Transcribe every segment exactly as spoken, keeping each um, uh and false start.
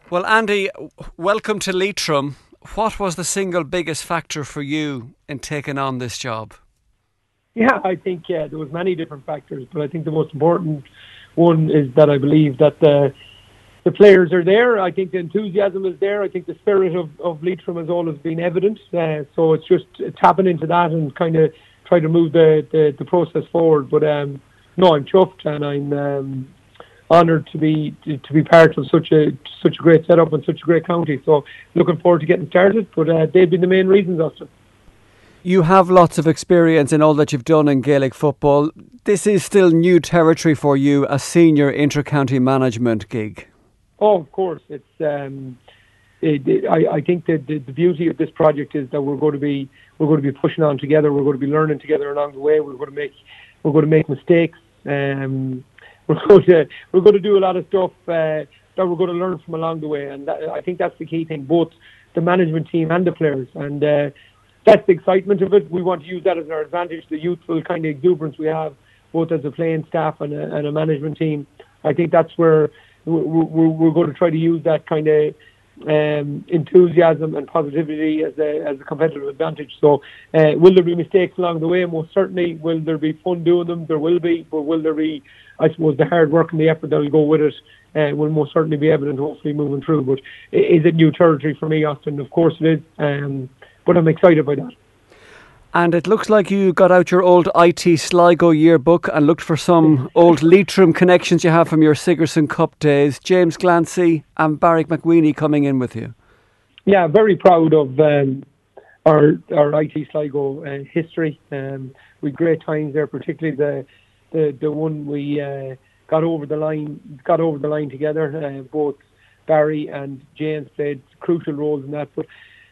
Well, Andy, welcome to Leitrim. What was the single biggest factor for you in taking on this job? Yeah, I think yeah, there was many different factors, but I think the most important one is that I believe that the the players are there. I think the enthusiasm is there. I think the spirit of, of Leitrim has always been evident. Uh, so it's just tapping into that and kind of try to move the, the, the process forward. But um, no, I'm chuffed and I'm um, honoured to be to, to be part of such a such a great setup and such a great county. So looking forward to getting started. But uh, they've been the main reasons, Austin. You have lots of experience in all that you've done in Gaelic football. This is still new territory for you, a senior inter-county management gig. Oh, of course. It's. Um, it, it, I, I think that the, the beauty of this project is that we're going to be we're going to be pushing on together. We're going to be learning together along the way. We're going to make we're going to make mistakes. Um, we're going to we're going to do a lot of stuff uh, that we're going to learn from along the way. And that, I think that's the key thing, both the management team and the players. And uh, that's the excitement of it. We want to use that as our advantage. The youthful kind of exuberance we have, both as a playing staff and a, and a management team. I think that's where we're, we're going to try to use that kind of um, enthusiasm and positivity as a as a competitive advantage. So, uh, will there be mistakes along the way? Most certainly. Will there be fun doing them? There will be. But will there be, I suppose, the hard work and the effort that will go with it uh, will most certainly be evident, hopefully, moving through. But is it new territory for me, Austin? Of course it is. Um, but I'm excited by that. And it looks like you got out your old I T Sligo yearbook and looked for some old Leitrim connections you have from your Sigerson Cup days. James Glancy and Barry McWeeny coming in with you. Yeah, very proud of um, our our I T Sligo uh, history. Um, we had great times there, particularly the the, the one we uh, got over the line got over the line together. Uh, both Barry and James played crucial roles in that. But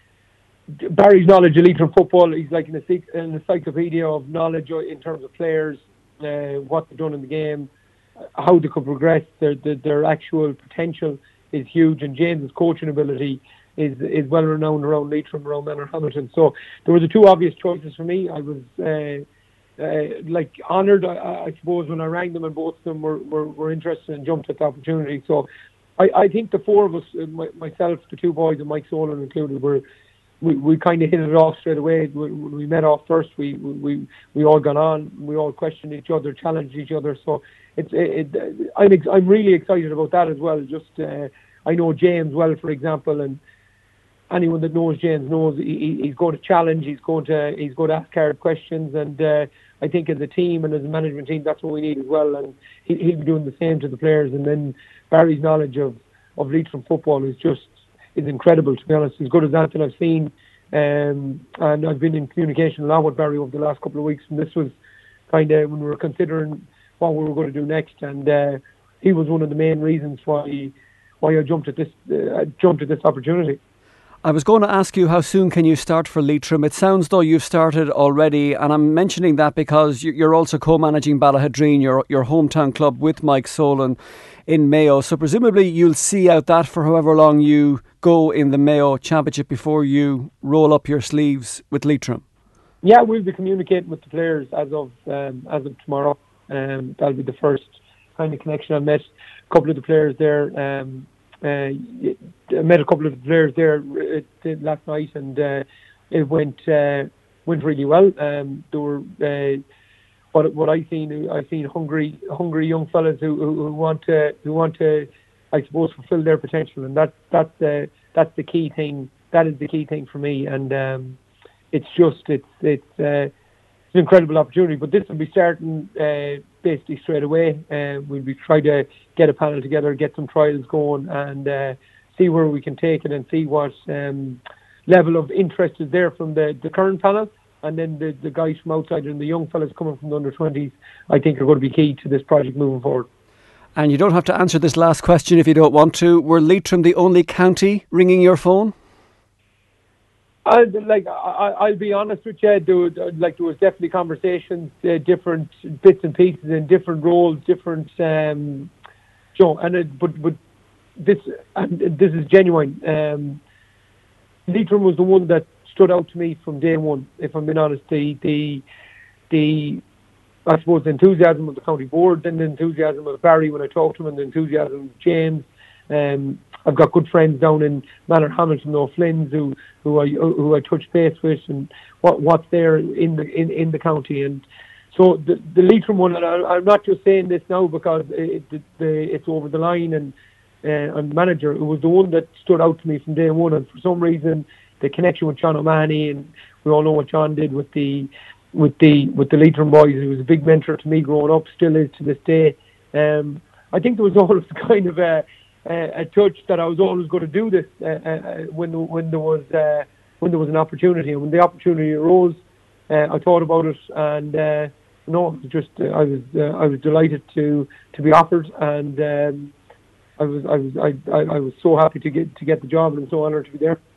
Barry's knowledge of Leitrim football, he's like an encyclopedia of knowledge in terms of players, uh, what they've done in the game, how they could progress, their, their their actual potential is huge, and James's coaching ability is is well renowned around Leitrim, around Manor Hamilton. So there were the two obvious choices for me. I was uh, uh, like honoured, I, I suppose, when I rang them, and both of them were, were, were interested and jumped at the opportunity. So I, I think the four of us, my, myself, the two boys, and Mike Solan included, were we, we kind of hit it off straight away. When we met off first, we we we all got on. We all questioned each other, challenged each other. So it's it, it, I'm ex- I'm really excited about that as well. Just uh, I know James well, for example, and anyone that knows James knows he, he's going to challenge. He's going to he's going to ask hard questions, and uh, I think as a team and as a management team, that's what we need as well. And he, he'll be doing the same to the players. And then Barry's knowledge of of Leitrim football is just is incredible, to be honest. As good as that that I've seen, um, and I've been in communication a lot with Barry over the last couple of weeks. And this was kind of when we were considering what we were going to do next, and uh, he was one of the main reasons why why I jumped at this uh, jumped at this opportunity. I was going to ask you, how soon can you start for Leitrim? It sounds though you've started already, and I'm mentioning that because you're also co-managing Ballahadreen, your your hometown club, with Mike Solan in Mayo. So presumably you'll see out that for however long you go in the Mayo Championship before you roll up your sleeves with Leitrim. Yeah, we'll be communicating with the players as of um, as of tomorrow. Um, that'll be the first kind of connection. I met a couple of the players there. Um, Uh, I met a couple of players there uh, last night, and uh, it went uh, went really well. Um, there were uh, what what I seen I seen hungry hungry young fellas who, who, who want to who want to I suppose fulfil their potential, and that that's the that's the key thing. That is the key thing for me, and um, it's just it's it's. Uh, It's an incredible opportunity, but this will be starting uh, basically straight away. Uh, we'll be trying to get a panel together, get some trials going, and uh, see where we can take it and see what um, level of interest is there from the, the current panel. And then the, the guys from outside and the young fellas coming from the under twenties, I think, are going to be key to this project moving forward. And you don't have to answer this last question if you don't want to. Were Leitrim the only county ringing your phone? I like. I, I'll be honest with you. There was, like there was definitely conversations, uh, different bits and pieces in different roles, different. Um, you know, and it, but but this and this is genuine. Um, Leitrim was the one that stood out to me from day one. If I'm being honest, the the the I suppose the enthusiasm of the county board, and the enthusiasm of Barry when I talked to him, and the enthusiasm of James. Um, I've got good friends down in Manor Hamilton, O'Flynn's, who who I who I touch base with, and what what's there in the in, in the county. And so the the Leitrim one, and I, I'm not just saying this now because it, the, the, it's over the line, and uh, and manager, it was the one that stood out to me from day one. And for some reason, the connection with John O'Mahony, and we all know what John did with the with the with the Leitrim boys. He was a big mentor to me growing up, still is to this day. Um, I think there was always kind of a, a, a touch that I was always going to do this uh, uh, when when there was uh, when there was an opportunity, and when the opportunity arose, uh, I thought about it, and uh, no, it was just uh, I was uh, I was delighted to to be offered, and um, I was I was I, I I was so happy to get to get the job, and I'm so honoured to be there.